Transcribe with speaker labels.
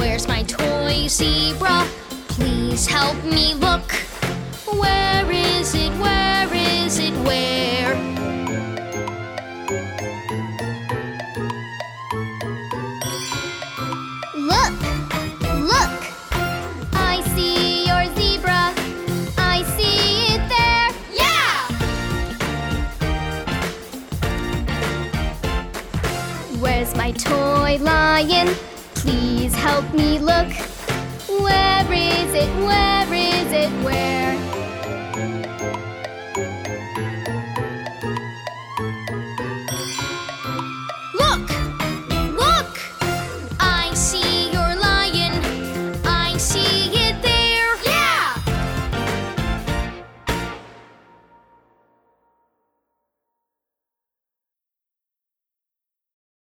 Speaker 1: Where's my toy zebra? Please help me look. Where is it? Where is it? Where?
Speaker 2: Look! Look!
Speaker 1: I see your zebra. I see it there.
Speaker 2: Yeah!
Speaker 1: Where's my toy lion? Please help me look. Where is it? Where is it? Where?